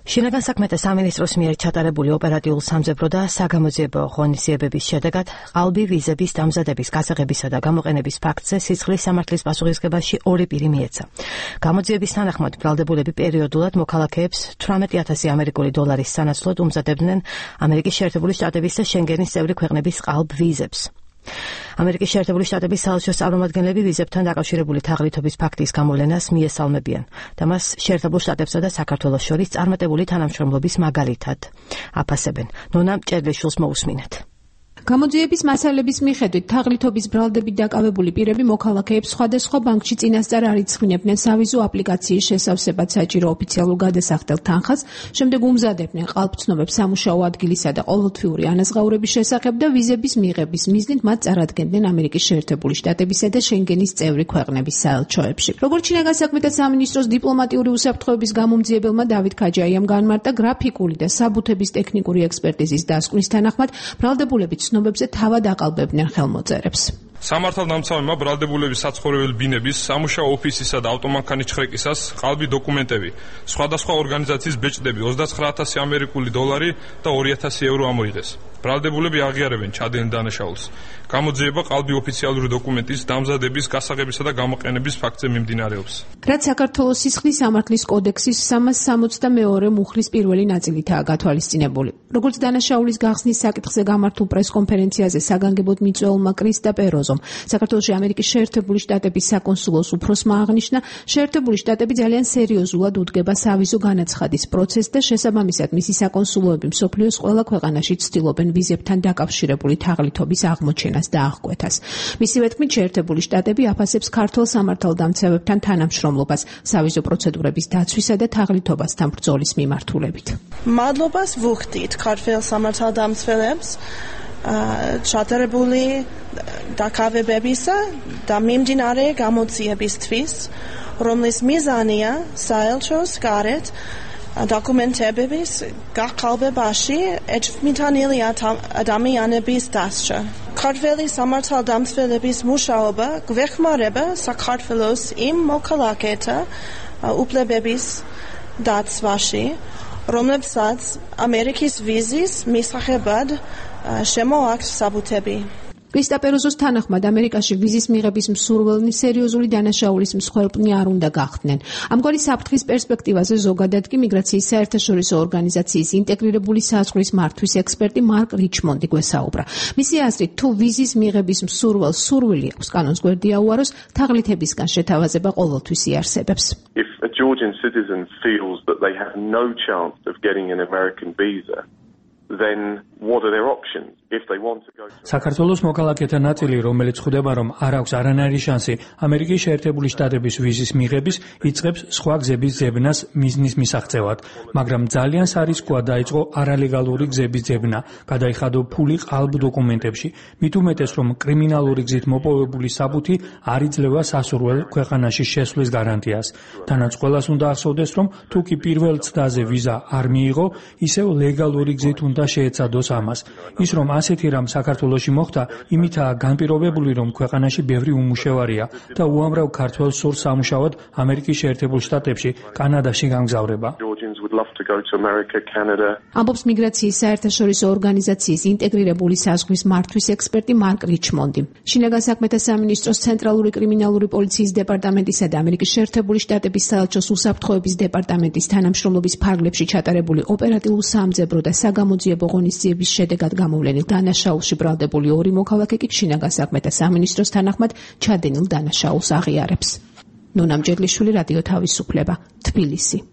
შინაგან საქმეთა სამინისტროს მიერ ჩატარებული ოპერატიულ სამძებრო და საგამოძიებო ღონისძიებების შედეგად ყალბი ვიზების დამზადების, გასაღებისა და გამოყენების ფაქტზე სიცხლის სამართლის პასუხისგებაში 2 პირი მიეცა. გამოძიების თანახმად ბრალდებულები პერიოდულად მოქალაქეებს 18,000 ამერიკული დოლარის სანაცვლოდ უმზადებდნენ ამერიკის შეერთებული შტატების და შენგენის წევრი ქვეყნების ყალბ ვიზებს. ამერიკის შეერთებული შტატების საელჩოს წარმომადგენლები ვიზებთან დაკავშირებული თაღლითობის ფაქტის გამოვლენას მიესალმებიან და მას შეერთებულ შტატებსა და საქართველოს შორის წარმატებული თანამშრომლობის მაგალითად აფასებენ. ნონა მჭედლიშვილს მოусმინეთ. გამოძიების მასალების მიხედვით თაღლითობის ბრალდებით დაკავებული პირები მოქალაქეებს სხვადასხვა ბანკში წინასწარ არ იცხრინებდნენ სავიზო აპლიკაციის შესავსებად საჭირო ოფიციალურ გადასახდელ თანხას, შემდეგ უმზადებდნენ ყალბცნობებს სამუშაო ადგილისა და ყოველთვიური ანაზღაურების შესახებ და ვიზების მიღების მიზნით მათ წარადგენდნენ ამერიკის შეერთებული შტატებისა და შენგენის წევრი ქვეყნების საელჩოებში. როგორც შინაგან საქმეთა სამინისტროს დიპლომატიური უსაფრთხოების გამომძიებელმა დავით ქაჯაიამ განმარტა, გრაფიკული და საბუთების ტექნიკური ექსპერტიზის დასკვნის თანახმად ბრალდებულები ცნობებზე თავად აყალბებდნენ ხელმოწერებს. სამართალდამცავებმა ბრალდებულების საცხოვრებელი ბინების, სამუშაო ოფისისა და ავტომანქანის ჩხრეკისას ყალბი დოკუმენტები, სხვადასხვა ორგანიზაციის ბეჭდები 29,000 ამერიკული დოლარი და 2,000 ევრო ამოიღეს. ბრალდებულები აღიარებენ ჩადენილ დანაშაულს. გამოძიება ყალბი ოფიციალური დოკუმენტის დამზადების, გასაღებისა და გამოყენების ფაქტზე მიმდინარეობს. რაც საქართველოს სისხლის სამართლის კოდექსის 362 მუხლის პირველი ნაწილითაა გათვალისწინებული. როგორც დანაშაულის გახსნის საკითხზე გამართულ პრესკონფერენციაზე საგანგებოდ მიწვეულმა კრისტა პეროზომ, საქართველოში ამერიკის შეერთებული შტატების საკონსულოს უფროსმა აღნიშნა, შეერთებული შტატები ძალიან სერიოზულად უდგება სავიზო განაცხადის პროცესს და შესაბამისად მისი საკონსულოები მსოფლიოს ყველა ქვეყანაში ცდილობენ ვიზებთან დაკავშირებული თაღლითობის აღმოჩენას და აღკვეთას. მისივე თქმით, შეერთებული შტატები აფასებს ქართველ სამართალდამცავებთან თანამშრომლობას სავიზო პროცედურების დაცვისა და თაღლითობასთან ბრძოლის მიმართულებით. მადლობას ვუხდით ქართველ სამართალდამცველებს ჩატარებული დაკავებებისა და მიმდინარე გამოძიებისთვის, რომლის მიზანია საელჩოს გარეთ დოკუმენტების გაყალბებაში ეჭვმიტანილი ადამიანების დასჯა. ქართველი სამართალდამცველების მუშაობა გვეხმარება საქართველოს იმ მოქალაქეთა უფლებების დაცვაში, რომლებსაც ამერიკის ვიზის მისაღებად შემოაქვთ საბუთები. კრისტა პეროზოს თანახმად ამერიკაში ვიზის მიღების მსურველნი სერიოზული დანაშაულის მსხვერპლი არ უნდა გახდნენ. ამგვარი საფრთხის პერსპექტივაზე ზოგადად კი მიგრაციის საერთაშორისო ორგანიზაციის ინტეგრირებული საზღვრის მართვის ექსპერტი მარკ რიჩმონდი გვესაუბრა. მისი აზრით, თუ ვიზის მიღების მსურველს სურვილი აქვს კანონს გვერდია უაროს, თაღლითებისგან შეთავაზება ყოველთვის იარსებებს. If a Georgian citizen feels that they have no chance of getting an American visa, then what are their options? If they want to go to საქართველოს მოქალაქეთა ნაწილი, რომელიც ხვდება, რომ არ აქვს არანაირი შანსი ამერიკის შეერთებული შტატების ვიზის მიღების, იწყებს სხვა გზების ძებნას მიზნის მისაღწევად, მაგრამ ძალიან სარისკოა დაიწყო არალეგალური გზების ძებნა, გადაიხადო ფული ყალბ დოკუმენტებში, მით უმეტეს, რომ კრიმინალური გზით მოპოვებული საბუთი არ იძლევა სასურველ ქვეყანაში შესვლის გარანტიას. თანაც ყველას უნდა ახსოვდეს, რომ თუ კი პირველ ცდაზე ვიზა არ მიიღო, ისევ ლეგალური გზით უნდა შეეცადოს ამას. ის რომ ასეთი რამ საქართველოში მოხდა, იმითაა განპირობებული, რომ ქვეყანაში ბევრი უმუშევარია და უამრავ ქართველს სურს სამუშაოდ ამერიკის შეერთებულ შტატებში, კანადაში გამგზავრება. ამბობს მიგრაციის საერთაშორისო ორგანიზაციის ინტეგრირებული საზღვრის მართვის ექსპერტი მარკ რიჩმონდი. შინაგან საქმეთა სამინისტროს ცენტრალური კრიმინალური პოლიციის დეპარტამენტისა და ამერიკის შეერთებული შტატების საელჩოს უსაფრთხოების დეპარტამენტის თანამშრომლობის ფარგლებში ჩატარებული ოპერატიულ სამძებრო და საგამოძიებო ღონისძიების შედეგად გამოვლენილ დანაშაულში ბრალდებული 2 მოქალაქე კი შინაგან საქმეთა სამინისტროს თანახმად ჩადენილ დანაშაულს აღიარებს. ნონა მჭედლიშვილი, რადიო თავისუფლება, თბილისი.